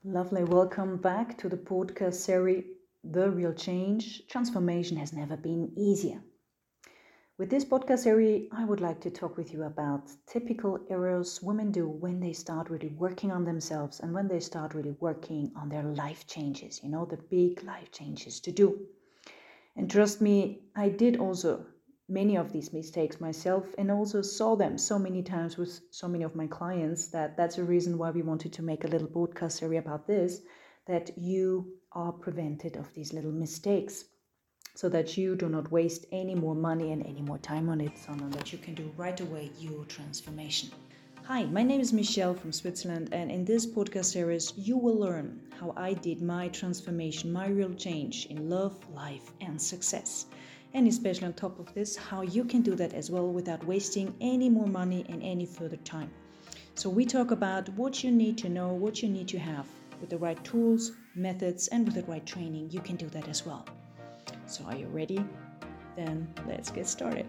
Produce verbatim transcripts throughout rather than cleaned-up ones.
Lovely. Welcome back to the podcast series, The Real Change. Transformation has never been easier. With this podcast series, I would like to talk with you about typical errors women do when they start really working on themselves and when they start really working on their life changes, you know, the big life changes to do. And trust me, I did also many of these mistakes myself and also saw them so many times with so many of my clients that that's a reason why we wanted to make a little podcast series about this, that you are prevented of these little mistakes so that you do not waste any more money and any more time on it, something that you can do right away your transformation. Hi, my name is Michelle from Switzerland, and in this podcast series you will learn how I did my transformation, my real change in love, life and success. And especially on top of this, how you can do that as well without wasting any more money and any further time. So we talk about what you need to know, what you need to have. With the right tools, methods and with the right training, you can do that as well. So are you ready? Then let's get started.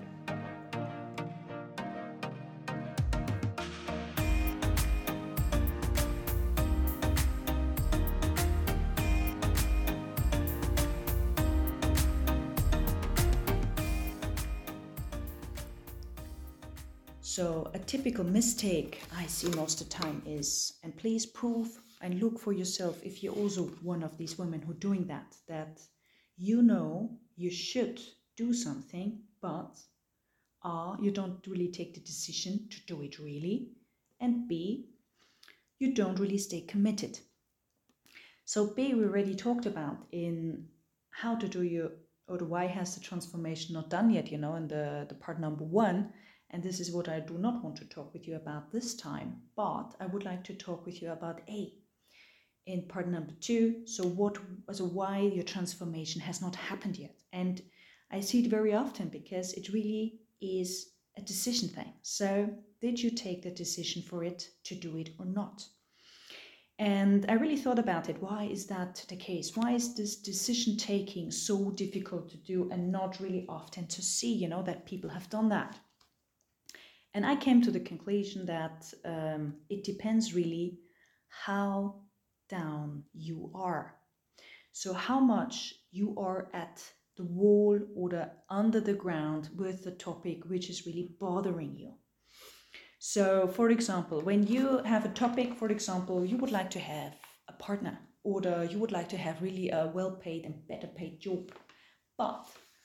So a typical mistake I see most of the time is, and please prove and look for yourself if you're also one of these women who are doing that, that you know you should do something, but A, you don't really take the decision to do it really, and B, you don't really stay committed. So B, we already talked about in how to do your, or the why has the transformation not done yet, you know, in the, the part number one. And this is what I do not want to talk with you about this time, but I would like to talk with you about A in part number two. So what, so why your transformation has not happened yet. And I see it very often because it really is a decision thing. So did you take the decision for it to do it or not? And I really thought about it. Why is that the case? Why is this decision taking so difficult to do and not really often to see, you know, that people have done that? And I came to the conclusion that um, it depends really how down you are. So how much you are at the wall or the under the ground with the topic which is really bothering you. So for example, when you have a topic, for example, you would like to have a partner, or the, you would like to have really a well-paid and better paid job, but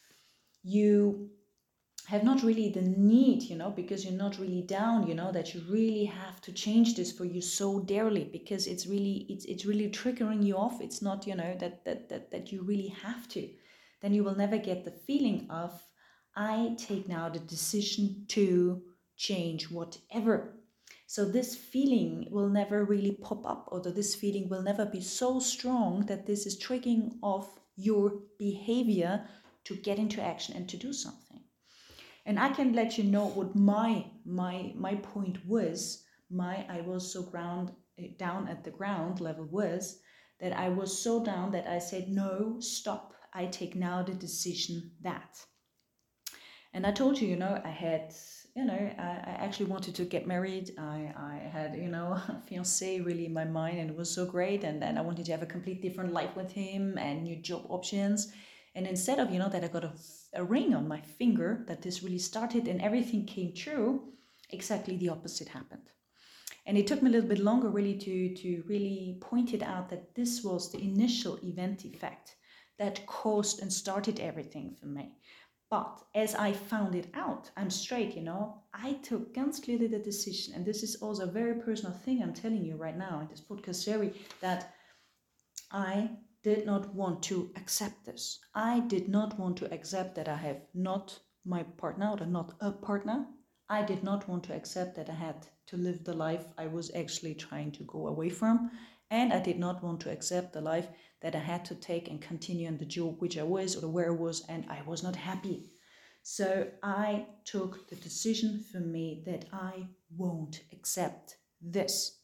you have not really the need, you know, because you're not really down, you know, that you really have to change this for you so dearly, because it's really, it's it's really triggering you off. It's not, you know, that that that that you really have to. Then you will never get the feeling of, I take now the decision to change whatever. So this feeling will never really pop up, or this feeling will never be so strong that this is triggering off your behavior to get into action and to do something. And I can let you know what my my my point was. My I was so ground down at the ground level was that I was so down that I said, no, stop. I take now the decision that. And I told you, you know, I had, you know, I, I actually wanted to get married. I, I had, you know, a fiancé really in my mind, and it was so great. And then I wanted to have a complete different life with him and new job options. And instead of, you know, that I got a, a ring on my finger, that this really started and everything came true, exactly the opposite happened. And it took me a little bit longer really to, to really point it out that this was the initial event effect that caused and started everything for me. But as I found it out, I'm straight, you know, I took ganz clearly the decision, and this is also a very personal thing I'm telling you right now in this podcast series, that I did not want to accept this. I did not want to accept that I have not my partner or not a partner. I did not want to accept that I had to live the life I was actually trying to go away from. And I did not want to accept the life that I had to take and continue in the job which I was or where I was, and I was not happy. So I took the decision for me that I won't accept this.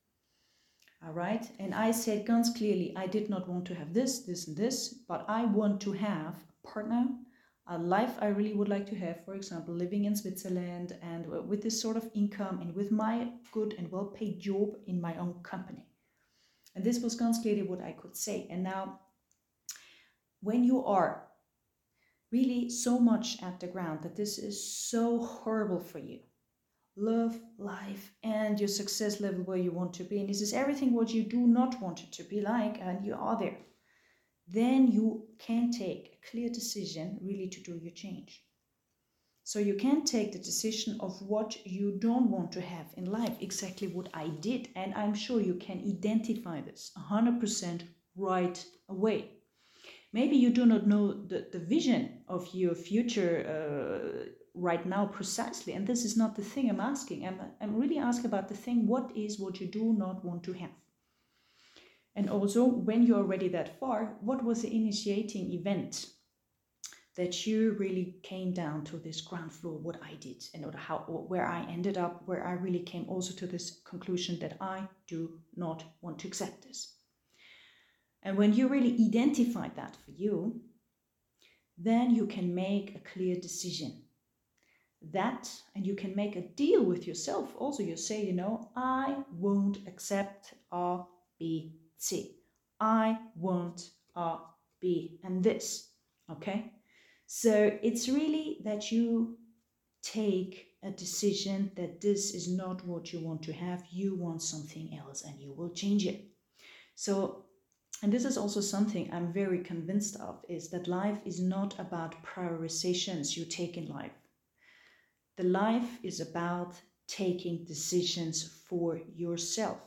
All right. And I said ganz clearly, I did not want to have this, this, and this, but I want to have a partner, a life I really would like to have, for example, living in Switzerland and with this sort of income and with my good and well-paid job in my own company. And this was ganz clearly what I could say. And now, when you are really so much at the ground that this is so horrible for you, love, life, and your success level where you want to be, and this is everything what you do not want it to be like, and you are there, then you can take a clear decision really to do your change. So you can take the decision of what you don't want to have in life, exactly what I did, and I'm sure you can identify this one hundred percent right away. Maybe you do not know the, the vision of your future uh, right now precisely, and this is not the thing I'm asking. I'm, I'm really asking about the thing, what is what you do not want to have? And also, when you're already that far, what was the initiating event that you really came down to this ground floor, what I did, and how, where I ended up, where I really came also to this conclusion that I do not want to accept this. And when you really identify that for you, then you can make a clear decision. That, and you can make a deal with yourself. Also, you say, you know, I won't accept A, B, C. I want A, B, and this, okay? So it's really that you take a decision that this is not what you want to have. You want something else, and you will change it. So, and this is also something I'm very convinced of, is that life is not about prioritizations you take in life. The life is about taking decisions for yourself.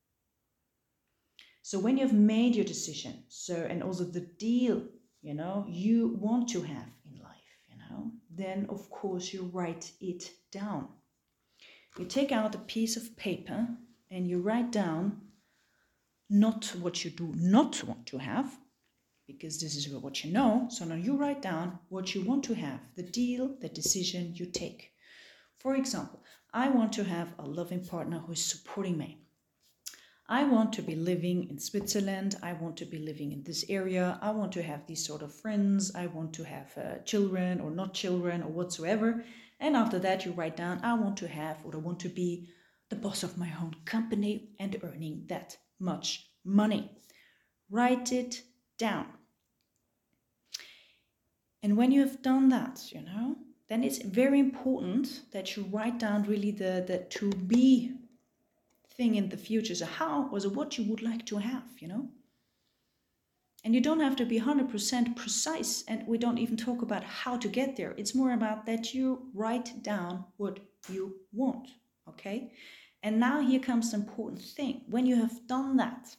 So when you've made your decision, so, and also the deal, you know, you want to have in life, you know, then of course you write it down. You take out a piece of paper and you write down not what you do not want to have, because this is what you know. So now you write down what you want to have, the deal, the decision you take. For example, I want to have a loving partner who is supporting me. I want to be living in Switzerland. I want to be living in this area. I want to have these sort of friends. I want to have uh, children or not children or whatsoever. And after that, you write down, I want to have, or I want to be the boss of my own company and earning that much money. Write it down. And when you have done that, you know, then it's very important that you write down really the, the to be thing in the future. So how or so what you would like to have, you know. And you don't have to be one hundred percent precise, and we don't even talk about how to get there. It's more about that you write down what you want, okay? And now here comes the important thing. When you have done that,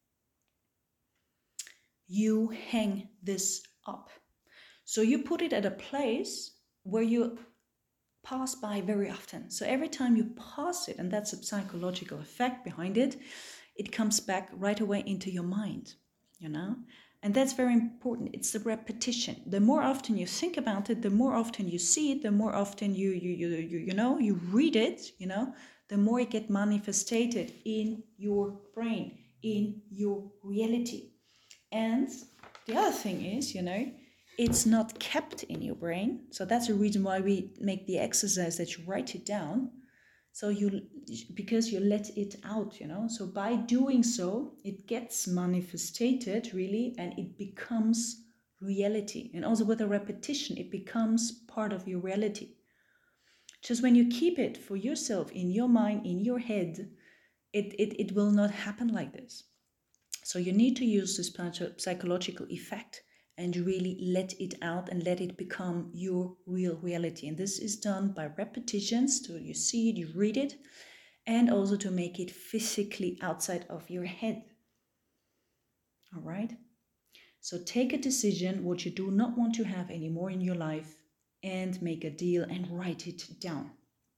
you hang this up. So you put it at a place where you pass by very often. So every time you pass it, and that's a psychological effect behind it, it comes back right away into your mind, you know? And that's very important. It's the repetition. The more often you think about it, the more often you see it, the more often you you you you, you know, you read it, you know, the more it gets manifested in your brain, in your reality. And the other thing is, you know, it's not kept in your brain. So that's the reason why we make the exercise that you write it down. So you, because you let it out, you know. So by doing so, it gets manifested really, and it becomes reality. And also with a repetition, it becomes part of your reality. Just when you keep it for yourself in your mind, in your head, it, it, it will not happen like this. So you need to use this psychological effect and really let it out and let it become your real reality. And this is done by repetitions, so you see it, you read it, and also to make it physically outside of your head. All right? So take a decision what you do not want to have anymore in your life and make a deal and write it down.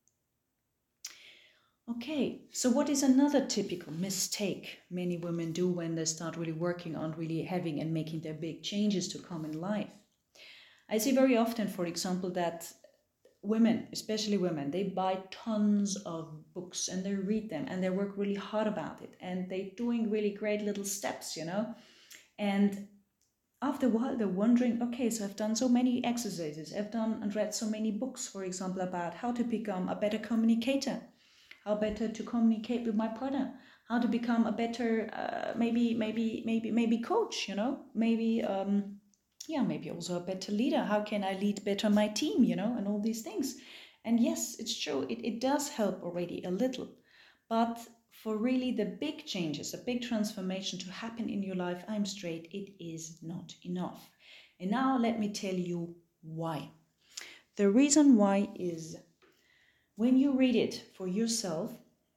Okay, so what is another typical mistake many women do when they start really working on really having and making their big changes to come in life? I see very often, for example, that women, especially women, they buy tons of books and they read them and they work really hard about it and they're doing really great little steps, you know. And after a while, they're wondering, okay, so I've done so many exercises, I've done and read so many books, for example, about how to become a better communicator, how better to communicate with my partner, how to become a better, uh, maybe, maybe, maybe, maybe coach, you know, maybe, um, yeah, maybe also a better leader. How can I lead better my team, you know, and all these things. And yes, it's true, it, it does help already a little. But for really the big changes, the big transformation to happen in your life, I'm straight, it is not enough. And now let me tell you why. The reason why is when you read it for yourself,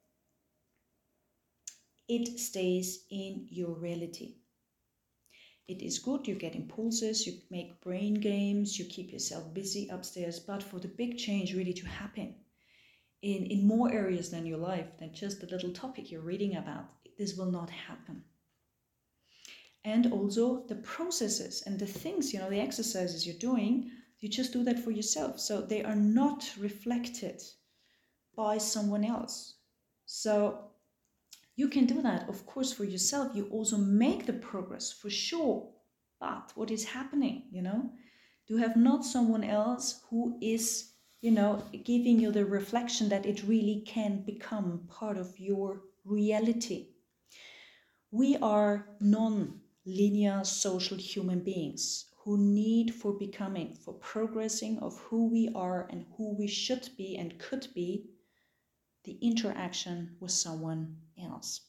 it stays in your reality. It is good, you get impulses, you make brain games, you keep yourself busy upstairs, but for the big change really to happen in, in more areas than your life, than just the little topic you're reading about, this will not happen. And also the processes and the things, you know, the exercises you're doing, you just do that for yourself. So they are not reflected by someone else. So you can do that, of course, for yourself. You also make the progress for sure. But what is happening, you know, to have not someone else who is, you know, giving you the reflection that it really can become part of your reality. We are non-linear social human beings who need for becoming, for progressing of who we are and who we should be and could be, the interaction with someone else.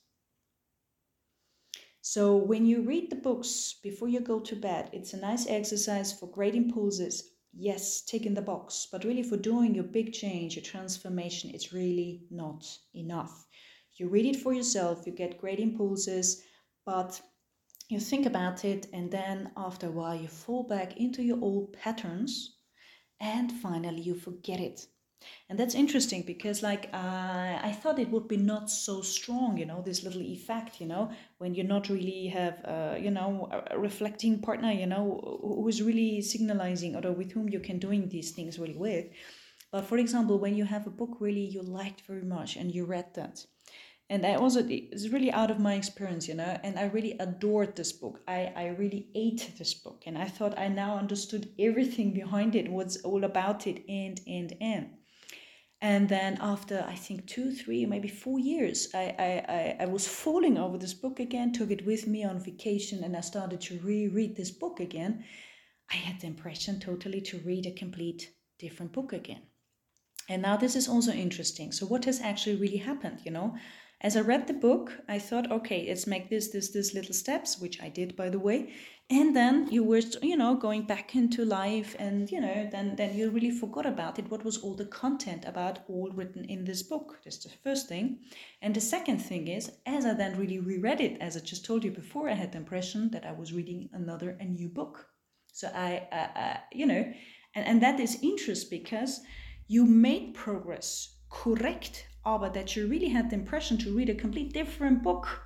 So when you read the books before you go to bed, it's a nice exercise for great impulses. Yes, tick in the box, but really for doing your big change, your transformation, it's really not enough. You read it for yourself, you get great impulses, but you think about it, and then after a while you fall back into your old patterns, and finally you forget it. And that's interesting because like uh, I thought it would be not so strong, you know, this little effect, you know, when you not really have, uh, you know, a reflecting partner, you know, who is really signalizing or with whom you can doing these things really with. But for example, when you have a book really you liked very much and you read that. And I also, it's really out of my experience, you know, and I really adored this book. I, I really ate this book and I thought I now understood everything behind it, what's all about it, and, and, and. And then after, I think, two, three, maybe four years, I, I, I, I was falling over this book again, took it with me on vacation, and I started to reread this book again. I had the impression totally to read a complete different book again. And now this is also interesting. So what has actually really happened, you know? As I read the book, I thought, okay, let's make this, this, this little steps, which I did, by the way. And then you were, you know, going back into life and, you know, then, then you really forgot about it. What was all the content about all written in this book? That's the first thing. And the second thing is, as I then really reread it, as I just told you before, I had the impression that I was reading another, a new book. So I, uh, uh, you know, and, and that is interesting because you made progress, correct, but that you really had the impression to read a complete different book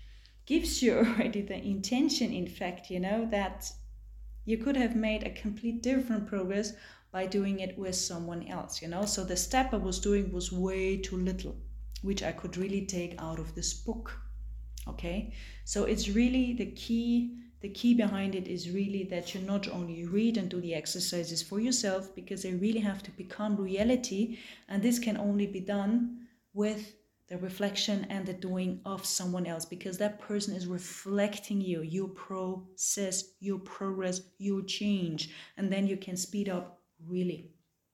gives you already the intention, in fact, you know, that you could have made a complete different progress by doing it with someone else, you know. So the step I was doing was way too little, which I could really take out of this book. Okay, so it's really the key. The key behind it is really that you not only read and do the exercises for yourself, because they really have to become reality, and this can only be done with the reflection and the doing of someone else, because that person is reflecting you, your process, your progress, your change, and then you can speed up really.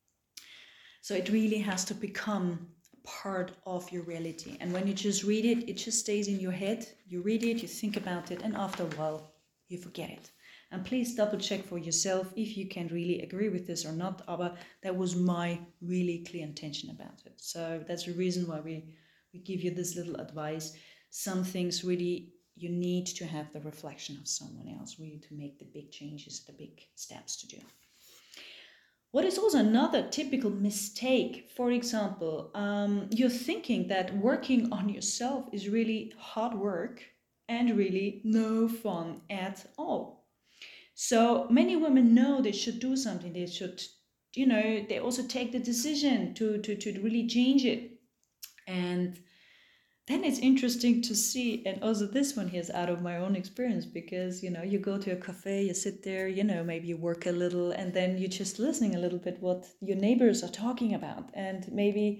So it really has to become part of your reality. And when you just read it, it just stays in your head. You read it, you think about it, and after a while you forget it. And please double check for yourself if you can really agree with this or not. But that was my really clear intention about it. So that's the reason why we, we give you this little advice. Some things really you need to have the reflection of someone else, really, to make the big changes, the big steps to do. What is also another typical mistake, for example, um, you're thinking that working on yourself is really hard work and really no fun at all. So many women know they should do something, they should, you know, they also take the decision to, to, to really change it. And then it's interesting to see, and also this one here is out of my own experience, because, you know, you go to a cafe, you sit there, you know, maybe you work a little, and then you're just listening a little bit what your neighbors are talking about. And maybe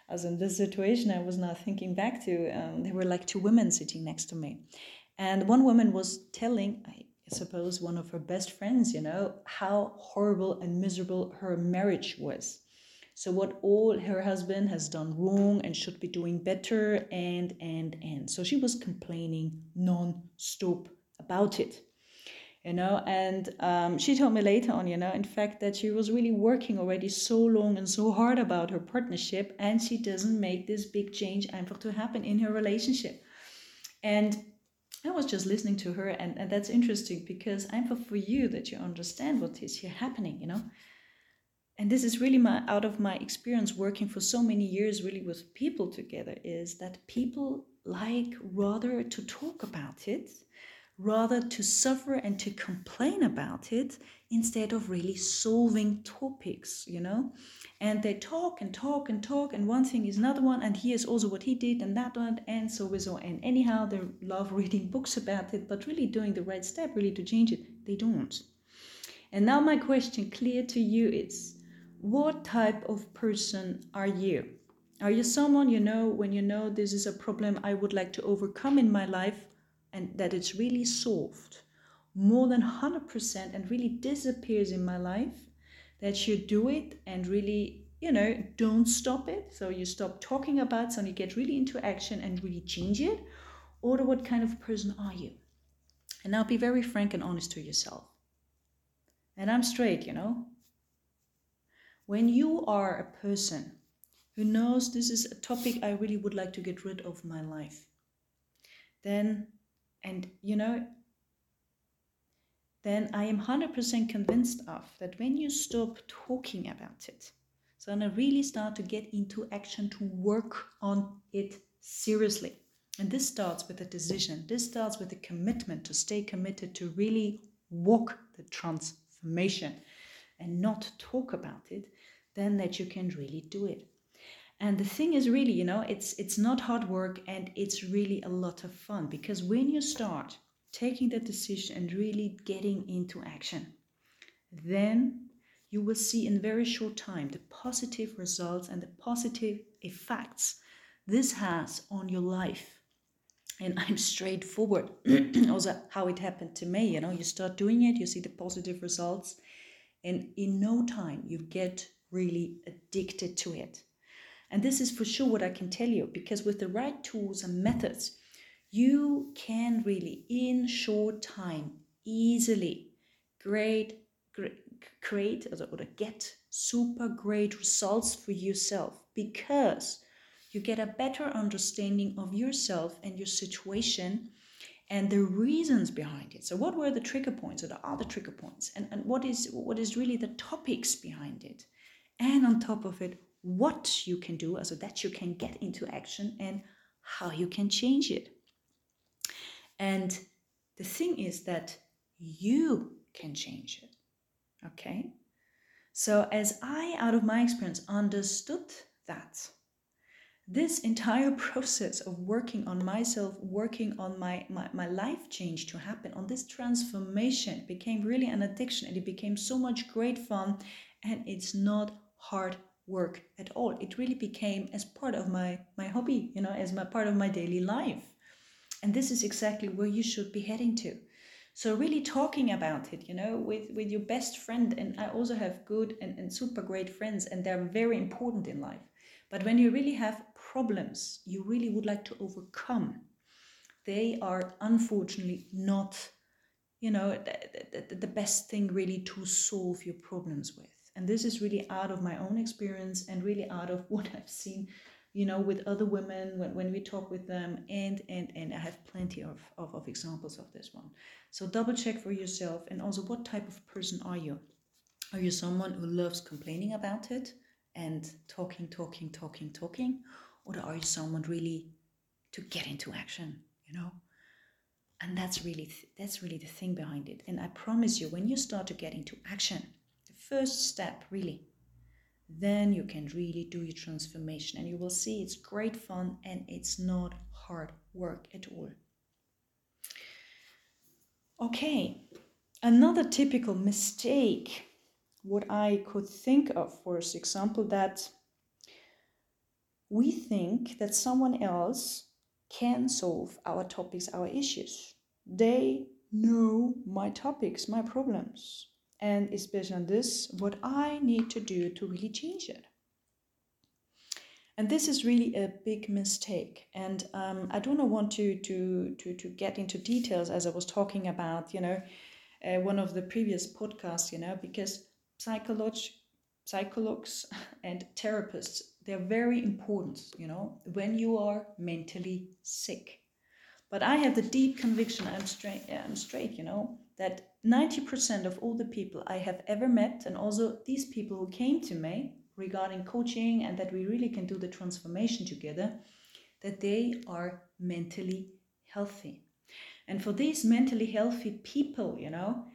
As in this situation, I was now thinking back to, um, there were like two women sitting next to me. And one woman was telling, I suppose, one of her best friends, you know, how horrible and miserable her marriage was. So what all her husband has done wrong and should be doing better, and, and, and. So she was complaining non-stop about it. You know, and um, she told me later on, you know, in fact, that she was really working already so long and so hard about her partnership, and she doesn't make this big change einfach to happen in her relationship. And I was just listening to her, and, and that's interesting, because einfach for you that you understand what is here happening, you know. And this is really my out of my experience working for so many years really with people together, is that people like rather to talk about it, rather to suffer and to complain about it, instead of really solving topics, you know. And they talk and talk and talk, and one thing is another one, and here's also what he did, and that one, and so and so. And anyhow, they love reading books about it, but really doing the right step, really to change it, they don't. And now my question clear to you is, what type of person are you? Are you someone, you know, when you know this is a problem I would like to overcome in my life, and that it's really solved more than one hundred percent and really disappears in my life, that you do it and really, you know, don't stop it. So you stop talking about it and you get really into action and really change it? Or what kind of person are you? And now be very frank and honest to yourself. And I'm straight, you know. When you are a person who knows this is a topic I really would like to get rid of my life, then, and you know, then I am one hundred percent convinced of that when you stop talking about it, so and I really start to get into action to work on it seriously. And this starts with a decision. This starts with a commitment to stay committed to really walk the transformation and not talk about it, then that you can really do it. And the thing is really, you know, it's it's not hard work, and it's really a lot of fun, because when you start taking that decision and really getting into action, then you will see in very short time the positive results and the positive effects this has on your life. And I'm straightforward. Also how it happened to me, you know, you start doing it, you see the positive results, and in no time you get really addicted to it. And this is for sure what I can tell you, because with the right tools and methods, you can really, in short time, easily create, create or get super great results for yourself, because you get a better understanding of yourself and your situation and the reasons behind it. So what were the trigger points, or the other trigger points, and, and what is what is really the topics behind it? And on top of it, what you can do, so that you can get into action, and how you can change it. And the thing is that you can change it, okay? So as I, out of my experience, understood that, this entire process of working on myself, working on my, my, my life change to happen, on this transformation, became really an addiction, and it became so much great fun, and it's not hard work at all. It really became as part of my, my hobby, you know, as my part of my daily life. And this is exactly where you should be heading to. So really talking about it, you know, with, with your best friend. And I also have good and, and super great friends, and they're very important in life. But when you really have problems you really would like to overcome, they are unfortunately not, you know, the, the, the best thing really to solve your problems with. And this is really out of my own experience, and really out of what I've seen, you know, with other women when, when we talk with them, and and and I have plenty of, of, of examples of this one. So double check for yourself. And also, what type of person are you? Are you someone who loves complaining about it and talking, talking, talking, talking? Or are you someone really to get into action, you know? And that's really, that's really the thing behind it. And I promise you, when you start to get into action, the first step really, then you can really do your transformation, and you will see it's great fun, and it's not hard work at all. Okay, another typical mistake, what I could think of, for example, that we think that someone else can solve our topics, our issues. They know my topics, my problems, and especially on this, what I need to do to really change it. And this is really a big mistake. And um, I do not want to, to, to, to get into details as I was talking about, you know, uh, one of the previous podcasts, you know, because psycholog- psychologues and therapists, they're very important, you know, when you are mentally sick. But I have the deep conviction, I'm straight, I'm straight, you know, that ninety percent of all the people I have ever met, and also these people who came to me regarding coaching and that we really can do the transformation together, that they are mentally healthy. And for these mentally healthy people, you know,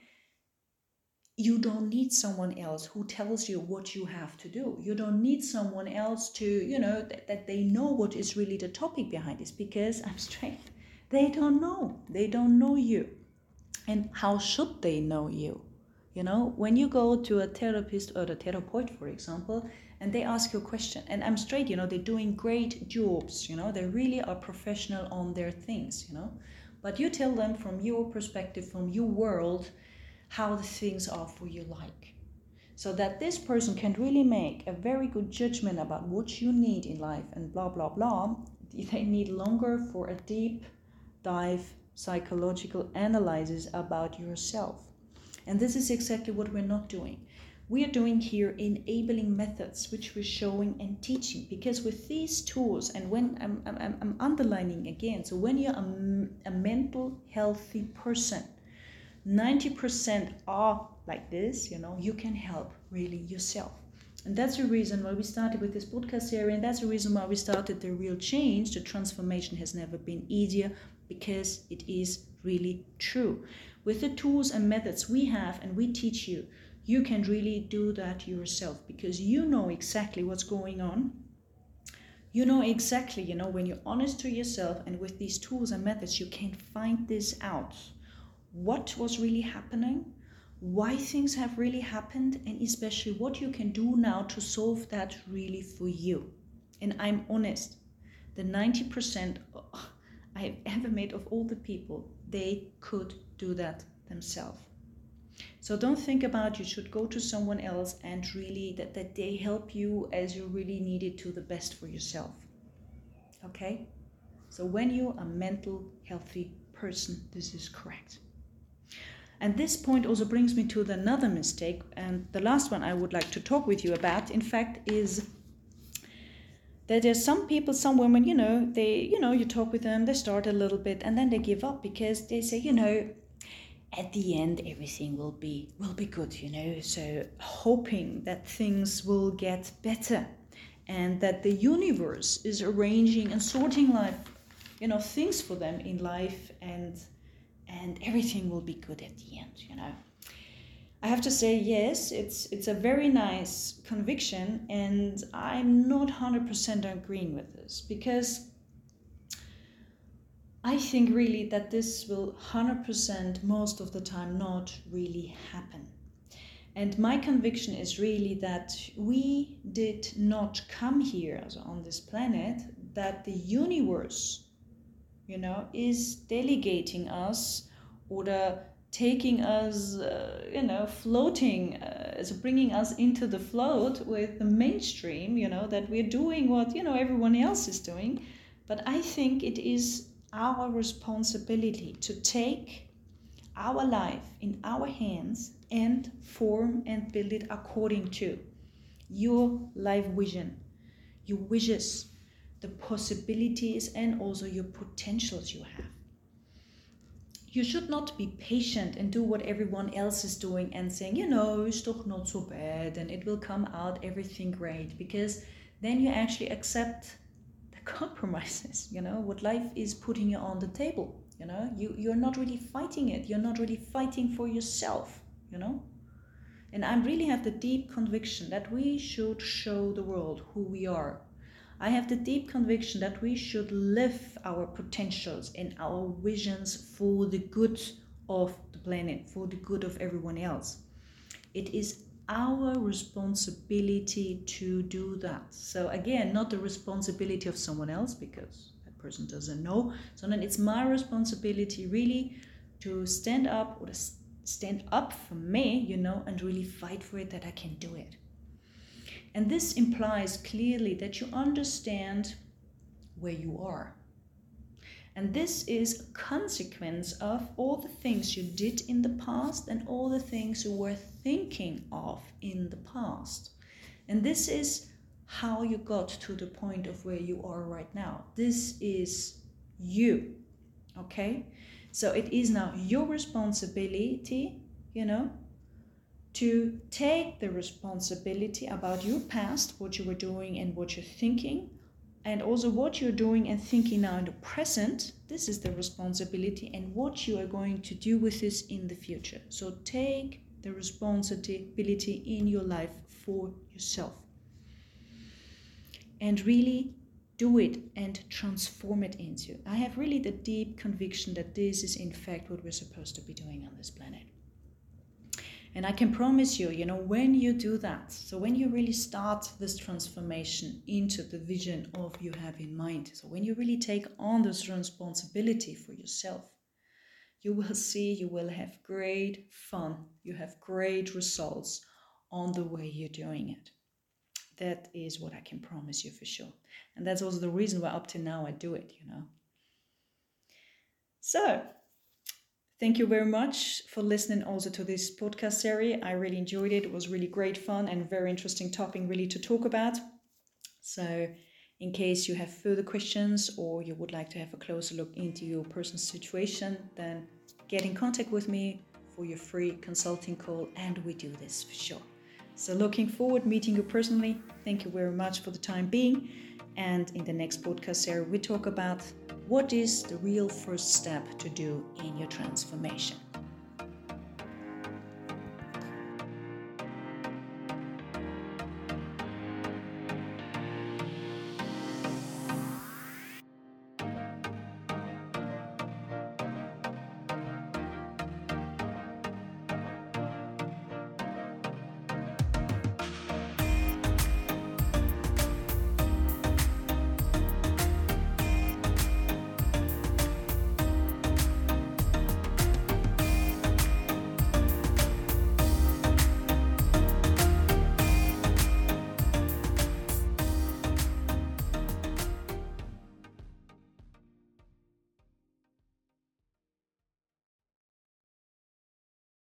you don't need someone else who tells you what you have to do. You don't need someone else to, you know, that, that they know what is really the topic behind this, because I'm straight. They don't know. They don't know you. And how should they know you? You know, when you go to a therapist or a therapeut, for example, and they ask you a question, and I'm straight, you know, they're doing great jobs, you know, they really are professional on their things, you know, but you tell them from your perspective, from your world, how the things are for you like. So that this person can really make a very good judgment about what you need in life and blah, blah, blah. They need longer for a deep dive psychological analysis about yourself. And this is exactly what we're not doing. We are doing here enabling methods, which we're showing and teaching, because with these tools, and when I'm, I'm, I'm underlining again, so when you're a, a mental healthy person, ninety percent are like this, you know, you can help really yourself. And that's the reason why we started with this podcast series, and that's the reason why we started the real change. The transformation has never been easier, because it is really true. With the tools and methods we have and we teach you, you can really do that yourself, because you know exactly what's going on. You know exactly, you know, when you're honest to yourself, and with these tools and methods, you can find this out. What was really happening, why things have really happened, and especially what you can do now to solve that really for you. And I'm honest, the ninety percent I have ever met of all the people, they could do that themselves. So don't think about you should go to someone else and really that, that they help you as you really need it to the best for yourself. Okay? So when you're a mental healthy person, this is correct. And this point also brings me to another mistake, and the last one I would like to talk with you about, in fact, is that there's some people, some women, you know, they, you know, you talk with them, they start a little bit, and then they give up because they say, you know, at the end everything will be will be good, you know, so hoping that things will get better and that the universe is arranging and sorting life, you know, things for them in life, and and everything will be good at the end, you know. I have to say, yes, it's it's a very nice conviction, and I'm not one hundred percent agreeing with this, because I think really that this will one hundred percent most of the time not really happen. And my conviction is really that we did not come here on this planet, that the universe, you know, is delegating us, or taking us, uh, you know, floating, uh, so bringing us into the float with the mainstream, you know, that we're doing what, you know, everyone else is doing. But I think it is our responsibility to take our life in our hands and form and build it according to your life vision, your wishes, the possibilities, and also your potentials you have. You should not be patient and do what everyone else is doing and saying, you know, it's doch not so bad and it will come out everything great, because then you actually accept the compromises, you know, what life is putting you on the table. You know, you, you're not really fighting it. You're not really fighting for yourself, you know. And I really have the deep conviction that we should show the world who we are. I have the deep conviction that we should live our potentials and our visions for the good of the planet, for the good of everyone else. It is our responsibility to do that. So again, not the responsibility of someone else, because that person doesn't know, so then it's my responsibility really to stand up or to stand up for me, you know, and really fight for it, that I can do it. And this implies clearly that you understand where you are. And this is a consequence of all the things you did in the past and all the things you were thinking of in the past. And this is how you got to the point of where you are right now. This is you, okay? So it is now your responsibility, you know, to take the responsibility about your past, what you were doing and what you're thinking, and also what you're doing and thinking now in the present. This is the responsibility, and what you are going to do with this in the future. So take the responsibility in your life for yourself. And really do it and transform it into. I have really the deep conviction that this is in fact what we're supposed to be doing on this planet. And I can promise you, you know, when you do that, so when you really start this transformation into the vision of you have in mind, so when you really take on this responsibility for yourself, you will see you will have great fun. You have great results on the way you're doing it. That is what I can promise you for sure. And that's also the reason why up to now I do it, you know. So, thank you very much for listening also to this podcast series. I really enjoyed it. It was really great fun and very interesting topic really to talk about. So in case you have further questions or you would like to have a closer look into your personal situation, then get in contact with me for your free consulting call, and we do this for sure. So looking forward to meeting you personally. Thank you very much for the time being. And in the next podcast series, we talk about what is the real first step to do in your transformation.